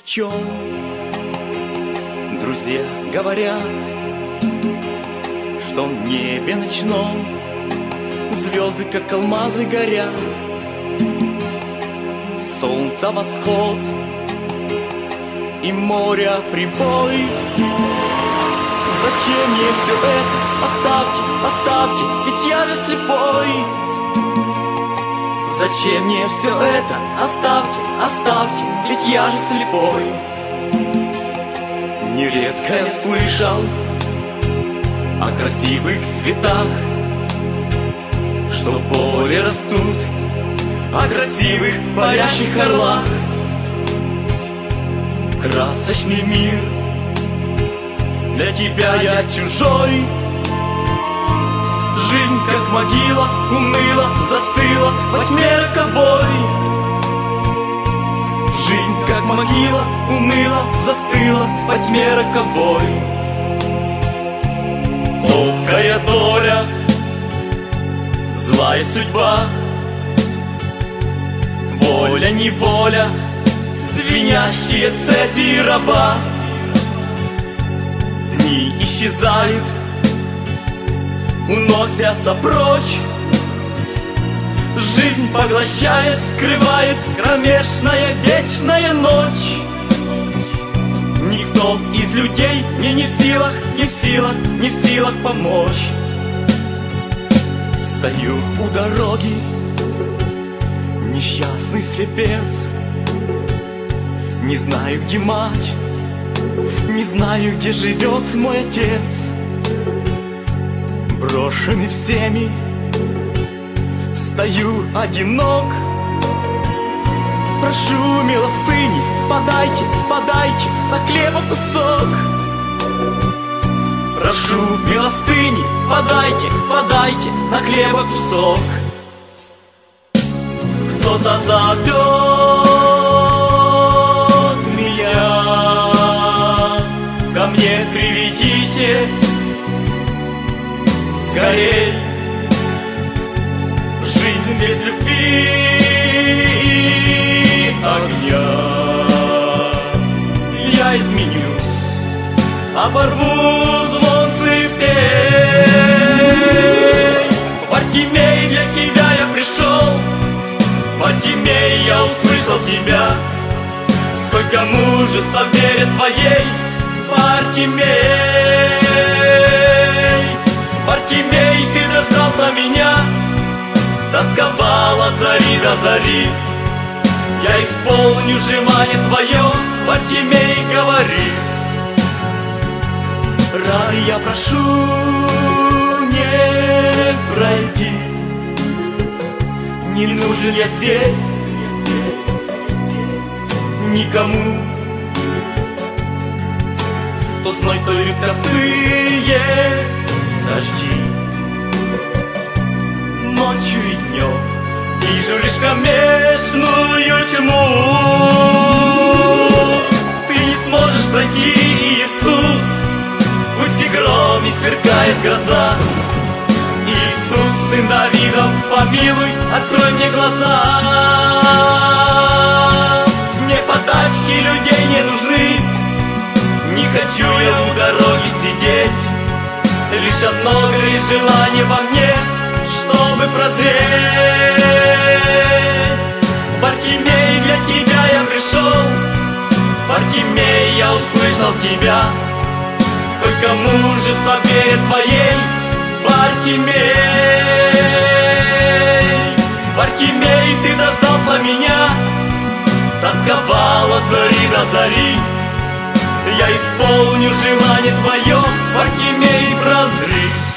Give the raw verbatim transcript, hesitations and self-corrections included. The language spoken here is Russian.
в чем. Друзья говорят, что в небе ночном звезды, как алмазы, горят. Солнца восход и моря прибой. Зачем мне все это? Оставьте, оставьте, ведь я же слепой. Зачем мне все это? Оставьте, оставьте, ведь я же слепой. Нередко я слышал о красивых цветах, что в поле растут, о красивых парящих орлах. Красочный мир, для тебя я чужой. Жизнь, как могила, уныла, застыла во тьме роковой. Жизнь, как могила, уныла, застыла во тьме роковой. Ловкая доля, злая судьба, воля, неволя, звенящие цепи раба. Дни исчезают, уносятся прочь. Жизнь, поглощая, скрывает кромешная вечная ночь. Никто из людей мне не в силах, не в силах, не в силах помочь. Стою у дороги, несчастный слепец. Не знаю, где мать, не знаю, где живет мой отец. Брошенный всеми, стою одинок. Прошу милостыни, подайте, подайте на хлеба кусок. Прошу милостыни, подайте, подайте на хлеба кусок. Кто-то зовет меня, ко мне приведите скорей. Жизнь без любви и огня я изменю, оборву звон цепей. Вартимей, для тебя я пришел, Вартимей, я услышал тебя. Сколько мужества в вере твоей, Вартимей. Вартимей, ты дождался меня, тосковал от зари до зари. Я исполню желание твое, Вартимей, говори. Рай я прошу не пройти, не нужен я здесь никому. То зной, то льют косые дожди. Ночью и днем вижу лишь кромешную тьму. Ты не сможешь пройти, Иисус, пусть и гром, и сверкает гроза. Иисус, сын Давидов, помилуй, открой мне глаза. Мне подачки людей не нужны, не хочу я у дороги сидеть. Лишь одно горит желание во мне, чтобы прозреть. Вартимей, для тебя я пришел, Вартимей, я услышал тебя. Сколько мужества в вере твоей, Вартимей. Вартимей, ты дождался меня, тосковал от зари до зари. Я исполню желание твое, Вартимей, прозри.